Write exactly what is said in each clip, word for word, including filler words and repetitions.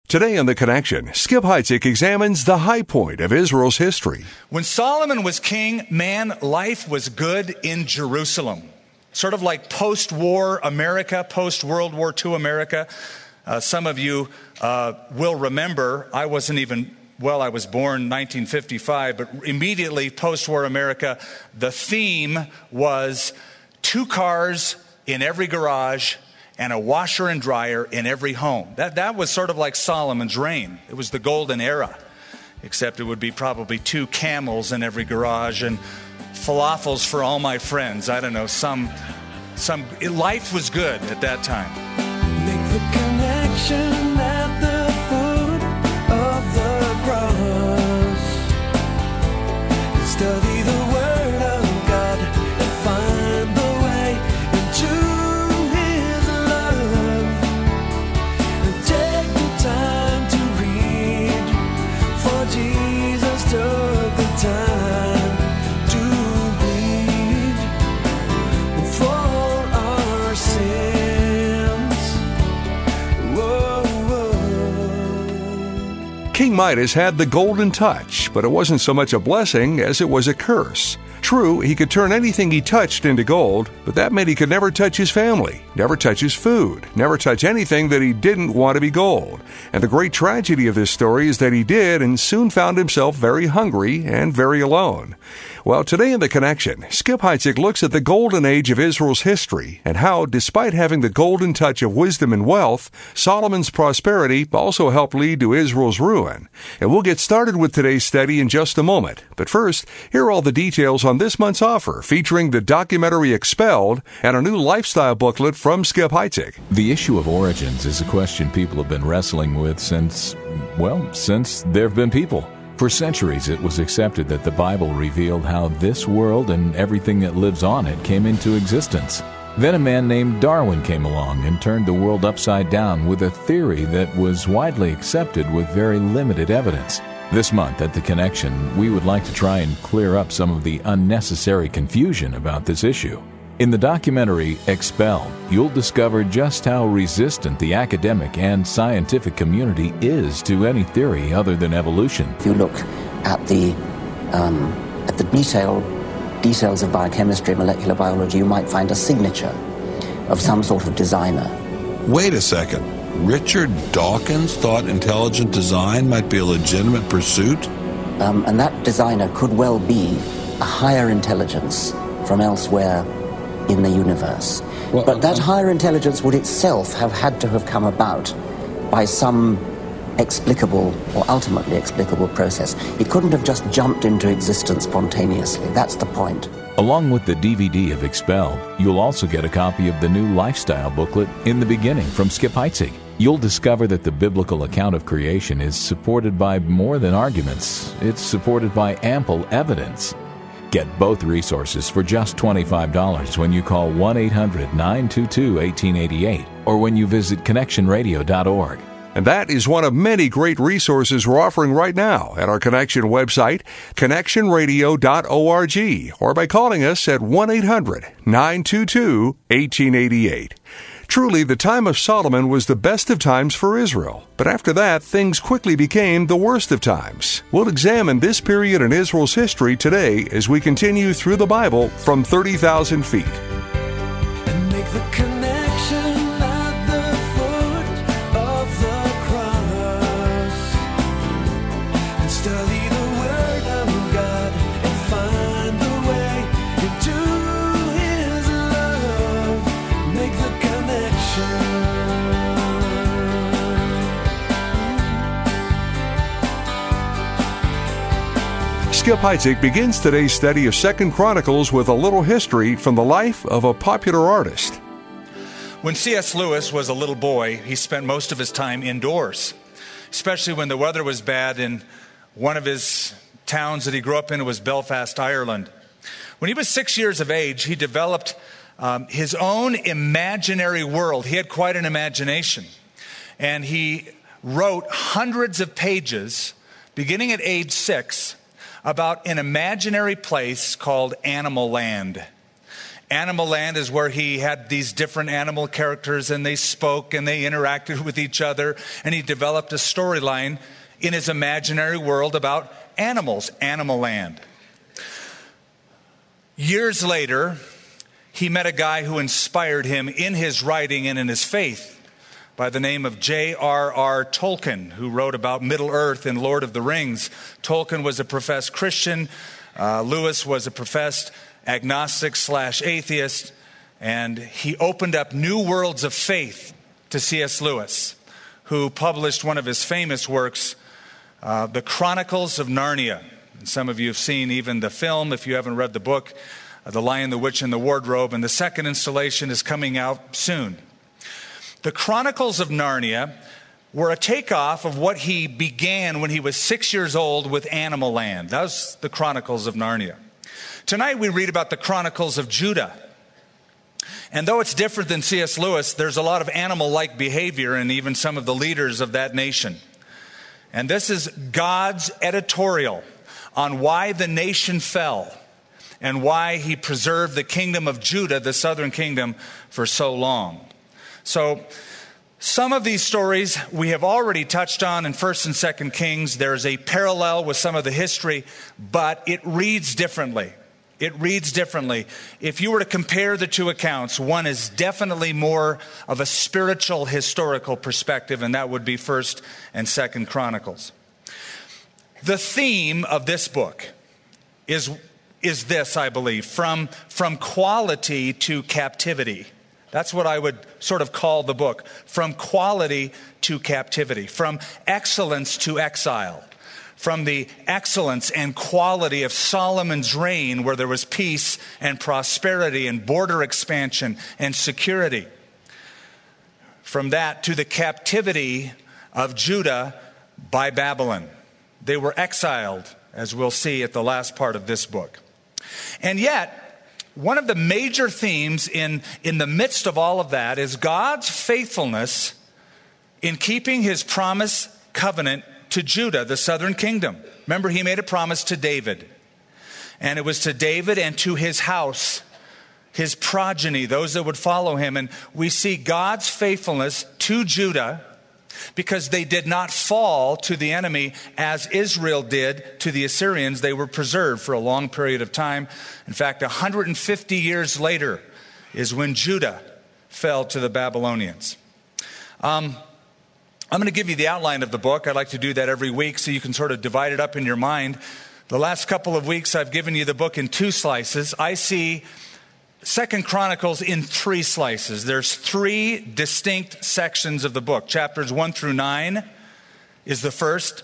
Today on The Connection, Skip Heitzig examines the high point of Israel's history. When Solomon was king, man, life was good in Jerusalem. Sort of like post-war America, post-World War Two America. Uh, some of you uh, will remember, I wasn't even, well, I was born in nineteen fifty-five, but immediately post-war America, the theme was two cars in every garage and a washer and dryer in every home. That that was sort of like Solomon's reign. It was the golden era, except it would be probably two camels in every garage and falafels for all my friends. I don't know, some, some life was good at that time. Make the connection at the foot of the cross. Study the word of God and find the way into His love. And take the time to read, for Jesus took the time to bleed for our sins. Whoa, whoa. King Midas had the golden touch, but it wasn't so much a blessing as it was a curse. True, he could turn anything he touched into gold, but that meant he could never touch his family, never touch his food, never touch anything that he didn't want to be gold. And the great tragedy of this story is that he did and soon found himself very hungry and very alone. Well, today in The Connection, Skip Heitzig looks at the golden age of Israel's history and how, despite having the golden touch of wisdom and wealth, Solomon's prosperity also helped lead to Israel's ruin. And we'll get started with today's study in just a moment. But first, here are all the details on this month's offer, featuring the documentary Expelled and a new lifestyle booklet from Skip Heitzig. The issue of origins is a question people have been wrestling with since, well, since there have been people. For centuries, it was accepted that the Bible revealed how this world and everything that lives on it came into existence. Then a man named Darwin came along and turned the world upside down with a theory that was widely accepted with very limited evidence. This month at The Connection, we would like to try and clear up some of the unnecessary confusion about this issue. In the documentary Expelled, you'll discover just how resistant the academic and scientific community is to any theory other than evolution. If you look at the um, at the detail, details of biochemistry, molecular biology, you might find a signature of some sort of designer. Wait a second. Richard Dawkins thought intelligent design might be a legitimate pursuit? Um, and that designer could well be a higher intelligence from elsewhere in the universe. Well, but that um, higher intelligence would itself have had to have come about by some explicable or ultimately explicable process. It couldn't have just jumped into existence spontaneously. That's the point. Along with the D V D of Expelled, you'll also get a copy of the new lifestyle booklet, In the Beginning, from Skip Heitzig. You'll discover that the biblical account of creation is supported by more than arguments. It's supported by ample evidence. Get both resources for just twenty-five dollars when you call one eight hundred nine two two one eight eight eight or when you visit connection radio dot org. And that is one of many great resources we're offering right now at our Connection website, connection radio dot org, or by calling us at one eight hundred nine two two one eight eight eight. Truly, the time of Solomon was the best of times for Israel. But after that, things quickly became the worst of times. We'll examine this period in Israel's history today as we continue through the Bible from thirty thousand feet. And make the connection at the foot of the cross. And study the word of God and find the way into His love. Make the connection. Skip Heitzig begins today's study of Second Chronicles with a little history from the life of a popular artist. When C S Lewis was a little boy, he spent most of his time indoors, especially when the weather was bad in one of his towns that he grew up in. It was Belfast, Ireland. When he was six years of age, he developed um, his own imaginary world. He had quite an imagination. And he wrote hundreds of pages, beginning at age six, about an imaginary place called Animal Land. Animal Land is where he had these different animal characters, and they spoke and they interacted with each other, and he developed a storyline in his imaginary world about animals, Animal Land. Years later, he met a guy who inspired him in his writing and in his faith by the name of J R R Tolkien, who wrote about Middle-earth and Lord of the Rings. Tolkien was a professed Christian. Uh, Lewis was a professed agnostic slash atheist, and he opened up new worlds of faith to C S Lewis, who published one of his famous works, uh, The Chronicles of Narnia. And some of you have seen even the film, if you haven't read the book, uh, The Lion, the Witch, and the Wardrobe, and the second installation is coming out soon. The Chronicles of Narnia were a takeoff of what he began when he was six years old with Animal Land. That was the Chronicles of Narnia. Tonight we read about the Chronicles of Judah. And though it's different than C S Lewis, there's a lot of animal-like behavior in even some of the leaders of that nation. And this is God's editorial on why the nation fell and why he preserved the kingdom of Judah, the southern kingdom, for so long. So some of these stories we have already touched on in First and Second Kings. There's a parallel with some of the history, but it reads differently. It reads differently. If you were to compare the two accounts, one is definitely more of a spiritual historical perspective, and that would be First and Second Chronicles. The theme of this book is, is this, I believe, from, from quality to captivity. That's what I would sort of call the book. From quality to captivity. From excellence to exile. From the excellence and quality of Solomon's reign, where there was peace and prosperity and border expansion and security. From that to the captivity of Judah by Babylon. They were exiled, as we'll see at the last part of this book. And yet, one of the major themes in, in the midst of all of that is God's faithfulness in keeping his promise covenant to Judah, the southern kingdom. Remember, he made a promise to David. And it was to David and to his house, his progeny, those that would follow him. And we see God's faithfulness to Judah because they did not fall to the enemy as Israel did to the Assyrians. They were preserved for a long period of time. In fact, one hundred fifty years later is when Judah fell to the Babylonians. Um, I'm going to give you the outline of the book. I like to do that every week so you can sort of divide it up in your mind. The last couple of weeks I've given you the book in two slices. I see Second Chronicles in three slices. There's three distinct sections of the book. Chapters one through nine is the first.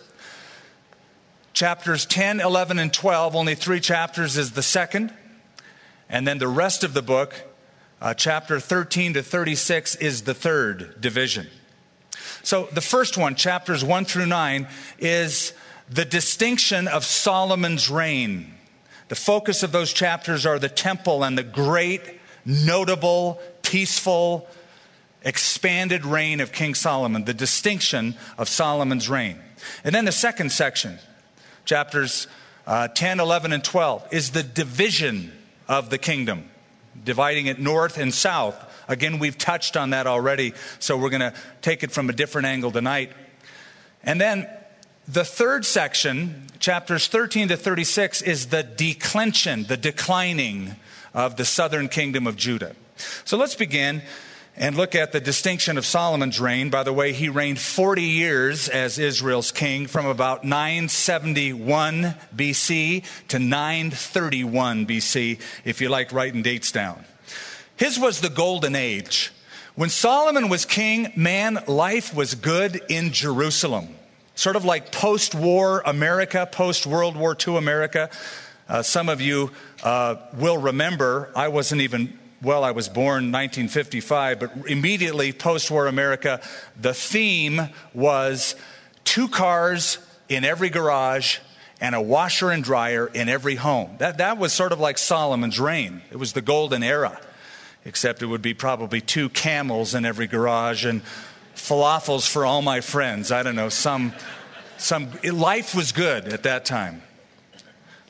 Chapters ten, eleven, and twelve, only three chapters, is the second. And then the rest of the book, uh, chapter thirteen to thirty-six, is the third division. So the first one, chapters one through nine, is the distinction of Solomon's reign. The focus of those chapters are the temple and the great, notable, peaceful, expanded reign of King Solomon, the distinction of Solomon's reign. And then the second section, chapters uh, ten, eleven, and twelve, is the division of the kingdom, dividing it north and south. Again, we've touched on that already, so we're going to take it from a different angle tonight. And then the third section, chapters thirteen to thirty-six, is the declension, the declining of the southern kingdom of Judah. So let's begin and look at the distinction of Solomon's reign. By the way, he reigned forty years as Israel's king, from about nine seventy-one B C to nine thirty-one B C, if you like writing dates down. His was the golden age. When Solomon was king, man, life was good in Jerusalem. Sort of like post-war America, post-World War Two America. Uh, some of you uh, will remember, I wasn't even, well, I was born nineteen fifty-five, but immediately post-war America, the theme was two cars in every garage and a washer and dryer in every home. That, that was sort of like Solomon's reign. It was the golden era. Except it would be probably two camels in every garage and falafels for all my friends. I don't know, some, some, life was good at that time.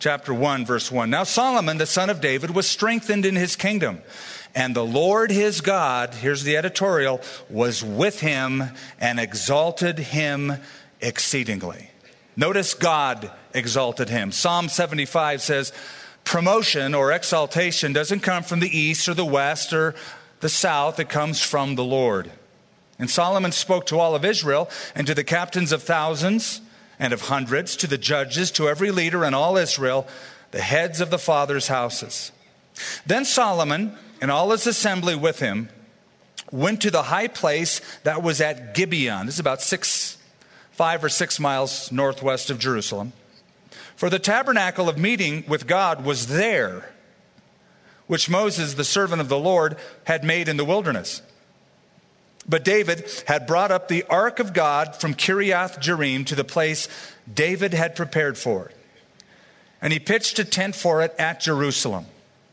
chapter one, verse one. Now Solomon, the son of David, was strengthened in his kingdom, and the Lord his God, here's the editorial, was with him and exalted him exceedingly. Notice God exalted him. Psalm seventy-five says, promotion or exaltation doesn't come from the east or the west or the south. It comes from the Lord. And Solomon spoke to all of Israel and to the captains of thousands and of hundreds, to the judges, to every leader in all Israel, the heads of the fathers' houses. Then Solomon and all his assembly with him went to the high place that was at Gibeon. This is about six, five or six miles northwest of Jerusalem. For the tabernacle of meeting with God was there, which Moses, the servant of the Lord, had made in the wilderness. But David had brought up the ark of God from Kiriath Jearim to the place David had prepared for it. And he pitched a tent for it at Jerusalem.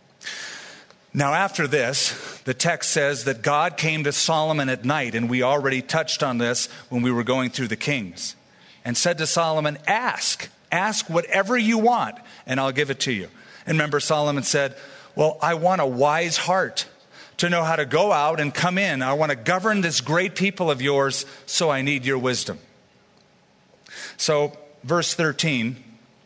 Now after this, the text says that God came to Solomon at night, and we already touched on this when we were going through the Kings, and said to Solomon, ask, ask whatever you want, and I'll give it to you. And remember, Solomon said, well, I want a wise heart to know how to go out and come in. I want to govern this great people of yours, so I need your wisdom. So, verse thirteen,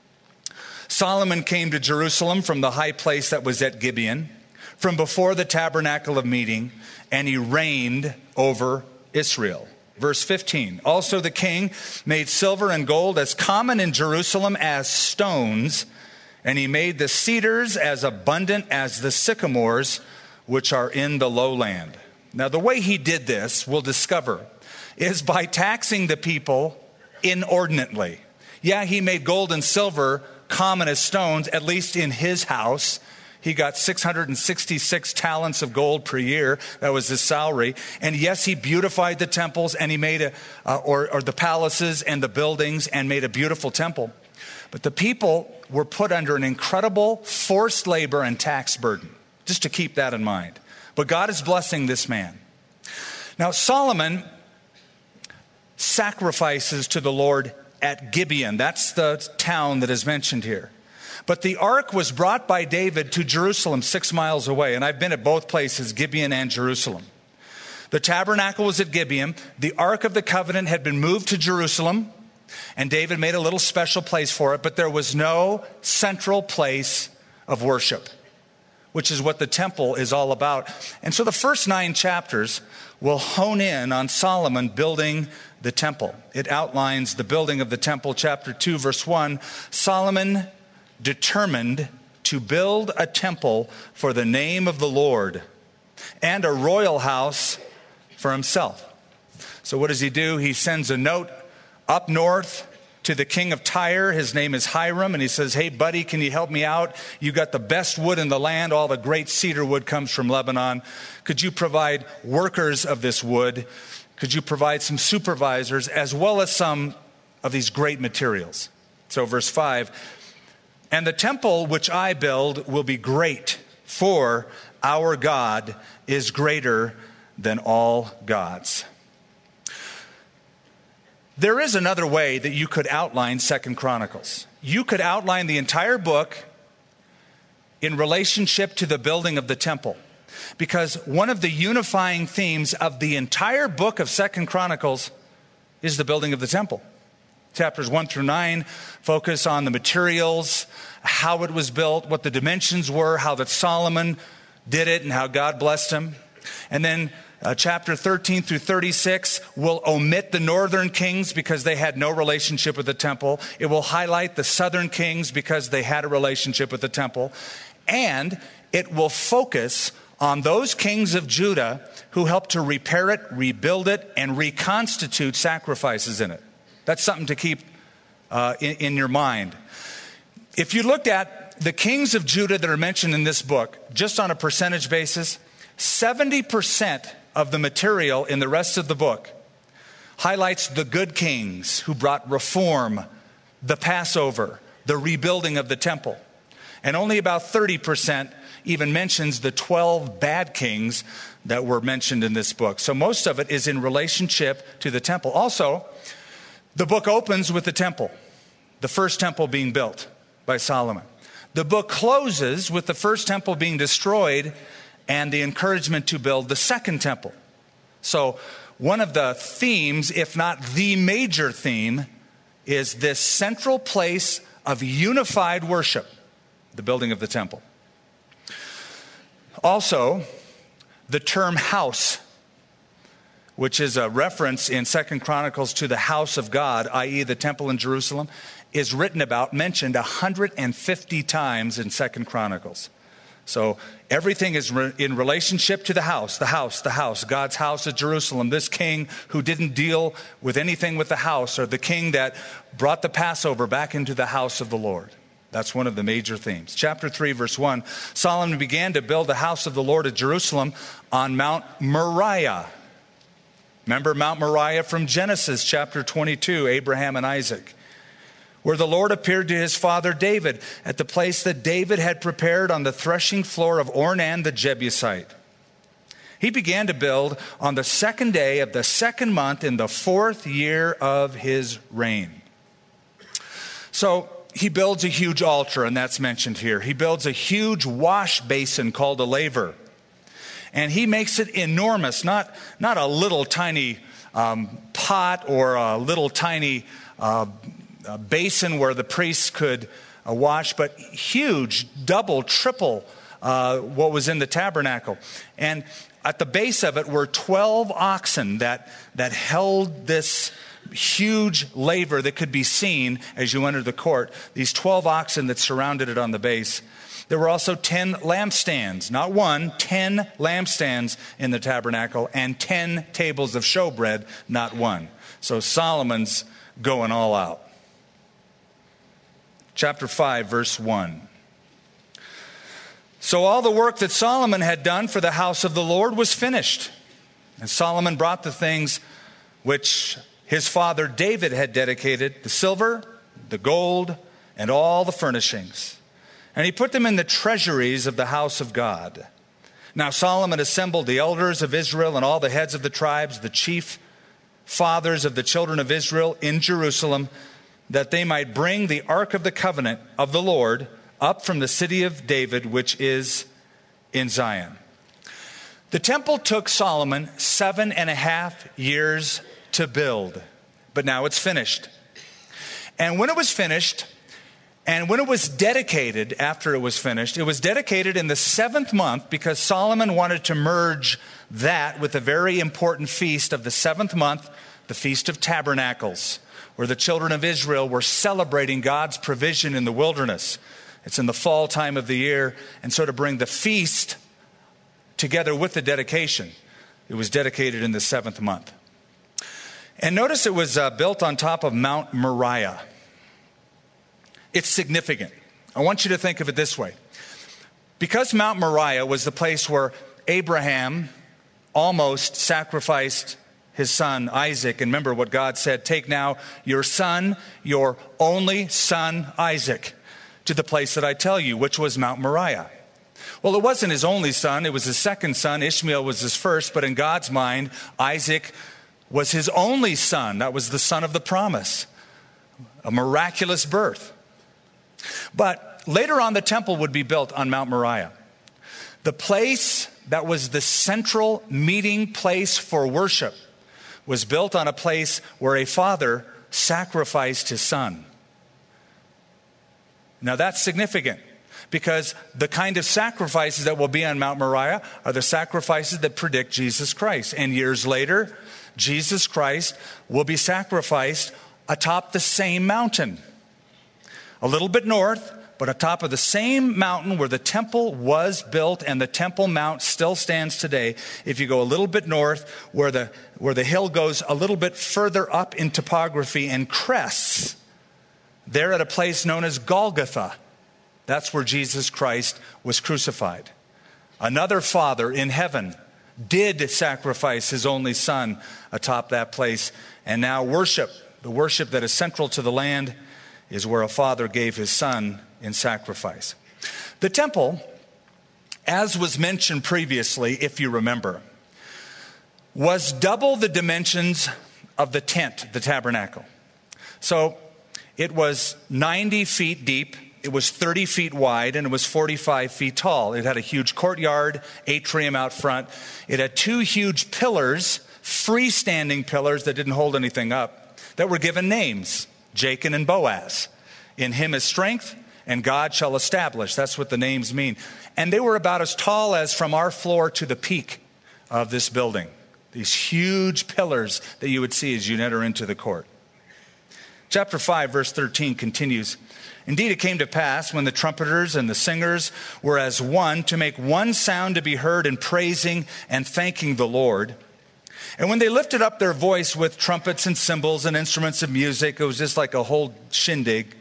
Solomon came to Jerusalem from the high place that was at Gibeon, from before the tabernacle of meeting, and he reigned over Israel. Verse fifteen, also the king made silver and gold as common in Jerusalem as stones, and he made the cedars as abundant as the sycamores, which are in the lowland. Now, the way he did this, we'll discover, is by taxing the people inordinately. Yeah, he made gold and silver common as stones, at least in his house. He got six hundred sixty-six talents of gold per year. That was his salary. And yes, he beautified the temples, and he made a, uh, or, or the palaces and the buildings, and made a beautiful temple. But the people were put under an incredible forced labor and tax burden. Just to keep that in mind. But God is blessing this man. Now, Solomon sacrifices to the Lord at Gibeon. That's the town that is mentioned here. But the ark was brought by David to Jerusalem, six miles away. And I've been at both places, Gibeon and Jerusalem. The tabernacle was at Gibeon. The ark of the covenant had been moved to Jerusalem. And David made a little special place for it. But there was no central place of worship, which is what the temple is all about. And so the first nine chapters will hone in on Solomon building the temple. It outlines the building of the temple. Chapter two, verse one, Solomon determined to build a temple for the name of the Lord and a royal house for himself. So what does he do? He sends a note up north to the king of Tyre. His name is Hiram, and he says, hey, buddy, can you help me out? You got the best wood in the land. All the great cedar wood comes from Lebanon. Could you provide workers of this wood? Could you provide some supervisors as well as some of these great materials? So verse five, and the temple which I build will be great, for our God is greater than all gods. There is another way that you could outline Second Chronicles. You could outline the entire book in relationship to the building of the temple. Because one of the unifying themes of the entire book of Second Chronicles is the building of the temple. Chapters one through nine focus on the materials, how it was built, what the dimensions were, how that Solomon did it, and how God blessed him. And then Uh, chapter thirteen through thirty-six will omit the northern kings because they had no relationship with the temple. It will highlight the southern kings because they had a relationship with the temple. And it will focus on those kings of Judah who helped to repair it, rebuild it, and reconstitute sacrifices in it. That's something to keep uh, in, in your mind. If you looked at the kings of Judah that are mentioned in this book, just on a percentage basis, seventy percent of the material in the rest of the book highlights the good kings who brought reform, the Passover, the rebuilding of the temple. And only about thirty percent even mentions the twelve bad kings that were mentioned in this book. So most of it is in relationship to the temple. Also, the book opens with the temple, the first temple being built by Solomon. The book closes with the first temple being destroyed and the encouragement to build the second temple. So one of the themes, if not the major theme, is this central place of unified worship, the building of the temple. Also, the term house, which is a reference in Second Chronicles to the house of God, that is the temple in Jerusalem, is written about, mentioned one hundred fifty times in Second Chronicles. So everything is re- in relationship to the house, the house, the house, God's house at Jerusalem. This king who didn't deal with anything with the house, or the king that brought the Passover back into the house of the Lord. That's one of the major themes. Chapter three, verse one, Solomon began to build the house of the Lord at Jerusalem on Mount Moriah. Remember Mount Moriah from Genesis chapter twenty-two, Abraham and Isaac, where the Lord appeared to his father David at the place that David had prepared on the threshing floor of Ornan the Jebusite. He began to build on the second day of the second month in the fourth year of his reign. So he builds a huge altar, and that's mentioned here. He builds a huge wash basin called a laver. And he makes it enormous, not, not a little tiny um, pot or a little tiny uh, a basin where the priests could uh, wash, but huge, double, triple uh, what was in the tabernacle. And at the base of it were twelve oxen that, that held this huge laver that could be seen as you entered the court. These twelve oxen that surrounded it on the base. There were also ten lampstands, not one, ten lampstands in the tabernacle, and ten tables of showbread, not one. So Solomon's going all out. Chapter five, verse one. So all the work that Solomon had done for the house of the Lord was finished. And Solomon brought the things which his father David had dedicated, the silver, the gold, and all the furnishings. And he put them in the treasuries of the house of God. Now Solomon assembled the elders of Israel and all the heads of the tribes, the chief fathers of the children of Israel in Jerusalem, that they might bring the ark of the covenant of the Lord up from the city of David, which is in Zion. The temple took Solomon seven and a half years to build, but now it's finished. And when it was finished, and when it was dedicated, after it was finished, it was dedicated in the seventh month because Solomon wanted to merge that with a very important feast of the seventh month, the Feast of Tabernacles, where the children of Israel were celebrating God's provision in the wilderness. It's in the fall time of the year, and so to bring the feast together with the dedication, it was dedicated in the seventh month. And notice it was uh, built on top of Mount Moriah. It's significant. I want you to think of it this way. Because Mount Moriah was the place where Abraham almost sacrificed his son Isaac. And remember what God said, take now your son, your only son Isaac, to the place that I tell you, which was Mount Moriah. Well, it wasn't his only son. It was his second son. Ishmael was his first. But in God's mind, Isaac was his only son. That was the son of the promise. A miraculous birth. But later on, the temple would be built on Mount Moriah. The place that was the central meeting place for worship was built on a place where a father sacrificed his son. Now that's significant because the kind of sacrifices that will be on Mount Moriah are the sacrifices that predict Jesus Christ. And years later, Jesus Christ will be sacrificed atop the same mountain. A little bit north, but atop of the same mountain where the temple was built, and the Temple Mount still stands today. If you go a little bit north, where the where the hill goes a little bit further up in topography and crests, there at a place known as Golgotha, that's where Jesus Christ was crucified. Another father in heaven did sacrifice his only son atop that place, and now worship, the worship that is central to the land, is where a father gave his son in sacrifice. The temple, as was mentioned previously, if you remember, was double the dimensions of the tent, the tabernacle. So it was ninety feet deep It was thirty feet wide and it was forty-five feet tall. It had a huge courtyard, atrium out front. It had two huge pillars, freestanding pillars that didn't hold anything up, that were given names, Jachin and Boaz. In him is strength, and God shall establish. That's what the names mean. And they were about as tall as from our floor to the peak of this building. These huge pillars that you would see as you enter into the court. Chapter five, verse thirteen continues. Indeed, it came to pass when the trumpeters and the singers were as one to make one sound to be heard in praising and thanking the Lord. And when they lifted up their voice with trumpets and cymbals and instruments of music, it was just like a whole shindig,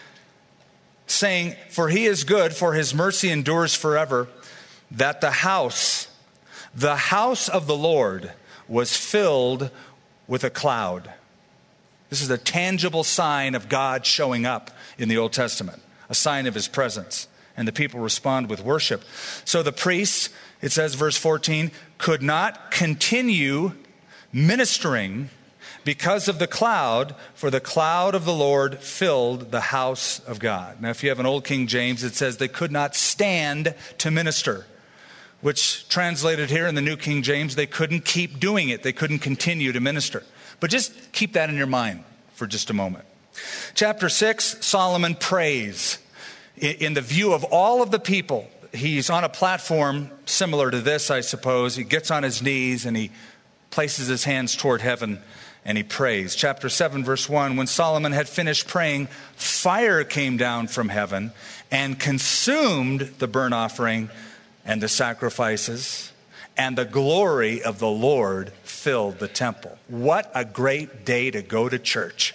saying, for he is good, for his mercy endures forever, that the house, the house of the Lord was filled with a cloud. This is a tangible sign of God showing up in the Old Testament, a sign of his presence. And the people respond with worship. So the priests, it says, verse fourteen, could not continue ministering because of the cloud, for the cloud of the Lord filled the house of God. Now, if you have an old King James, it says they could not stand to minister, which translated here in the New King James, they couldn't keep doing it. They couldn't continue to minister. But just keep that in your mind for just a moment. Chapter six, Solomon prays. In the view of all of the people, he's on a platform similar to this, I suppose. He gets on his knees and he places his hands toward heaven and he prays. Chapter seven, verse one, when Solomon had finished praying, fire came down from heaven and consumed the burnt offering and the sacrifices, and the glory of the Lord filled the temple. What a great day to go to church.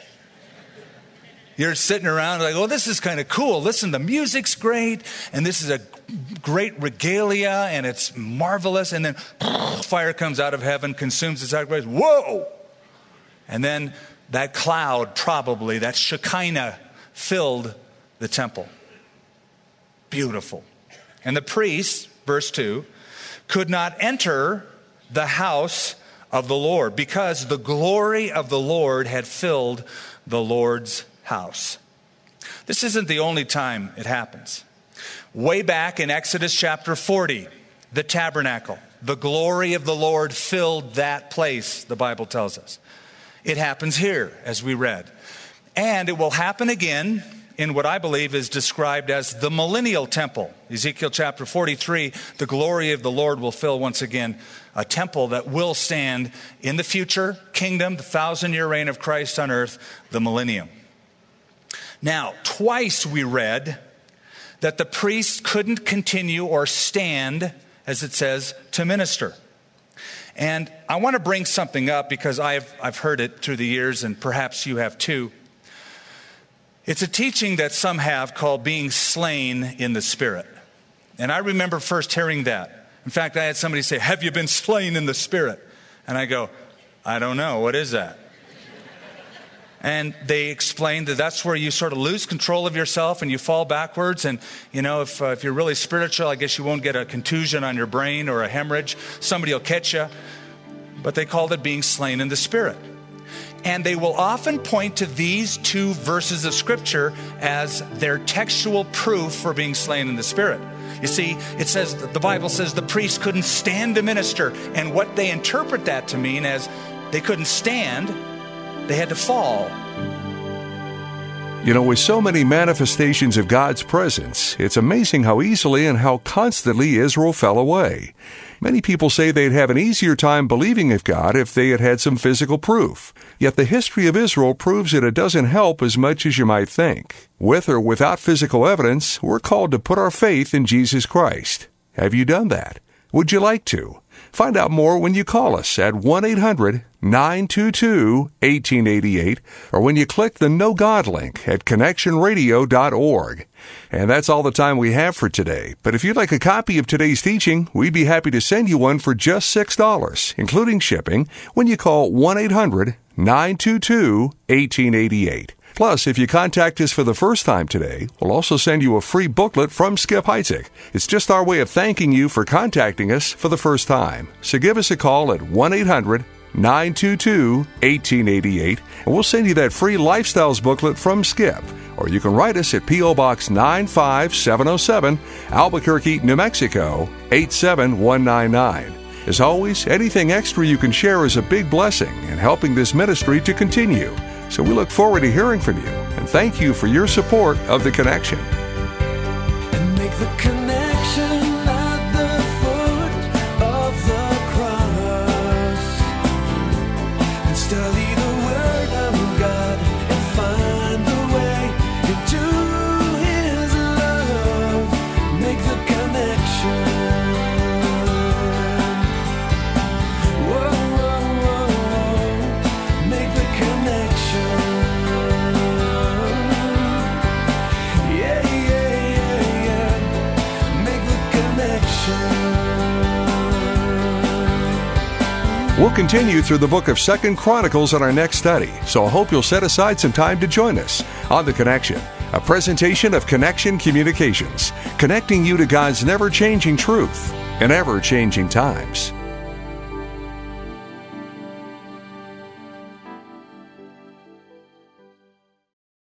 You're sitting around like, oh, this is kind of cool. Listen, the music's great, and this is a great regalia, and it's marvelous. And then fire comes out of heaven, consumes the sacrifice. Whoa! And then that cloud, probably, that Shekinah, filled the temple. Beautiful. And the priests, verse two, could not enter the house of the Lord because the glory of the Lord had filled the Lord's house. This isn't the only time it happens. Way back in Exodus chapter forty, the tabernacle, the glory of the Lord filled that place, the Bible tells us. It happens here, as we read. And it will happen again in what I believe is described as the millennial temple. Ezekiel chapter forty-three, the glory of the Lord will fill once again a temple that will stand in the future kingdom, the thousand-year reign of Christ on earth, the millennium. Now, twice we read that the priest couldn't continue or stand, as it says, to minister. And I want to bring something up because I've, I've heard it through the years, and perhaps you have too. It's a teaching that some have called being slain in the Spirit. And I remember first hearing that. In fact, I had somebody say, have you been slain in the Spirit? And I go, I don't know. What is that? And they explained that that's where you sort of lose control of yourself and you fall backwards. And, you know, if, uh, if you're really spiritual, I guess you won't get a contusion on your brain or a hemorrhage. Somebody will catch you. But they called it being slain in the Spirit. And they will often point to these two verses of Scripture as their textual proof for being slain in the Spirit. You see, it says, the Bible says the priest couldn't stand to minister. And what they interpret that to mean as they couldn't stand, they had to fall. You know, with so many manifestations of God's presence, it's amazing how easily and how constantly Israel fell away. Many people say they'd have an easier time believing of God if they had had some physical proof. Yet the history of Israel proves that it doesn't help as much as you might think. With or without physical evidence, we're called to put our faith in Jesus Christ. Have you done that? Would you like to? Find out more when you call us at one eight hundred nine two two one eight eight eight or when you click the Know God link at connection radio dot org. And that's all the time we have for today. But if you'd like a copy of today's teaching, we'd be happy to send you one for just six dollars, including shipping, when you call one eight hundred nine two two one eight eight eight. Plus, if you contact us for the first time today, we'll also send you a free booklet from Skip Heitzig. It's just our way of thanking you for contacting us for the first time. So give us a call at one eight hundred nine two two one eight eight eight, and we'll send you that free Lifestyles booklet from Skip. or you can write us at P O. Box nine five seven oh seven, Albuquerque, New Mexico, eight seven one nine nine. As always, anything extra you can share is a big blessing in helping this ministry to continue. So we look forward to hearing from you, and thank you for your support of The Connection. And make the connection at the foot of the cross, and study the Word of God and find the way into His love. Make the connection. Whoa, whoa, whoa. Make the connection. Yeah, yeah, yeah, yeah. Make the connection. We'll continue through the book of Second Chronicles in our next study, so I hope you'll set aside some time to join us on The Connection, a presentation of Connection Communications, connecting you to God's never-changing truth in ever-changing times.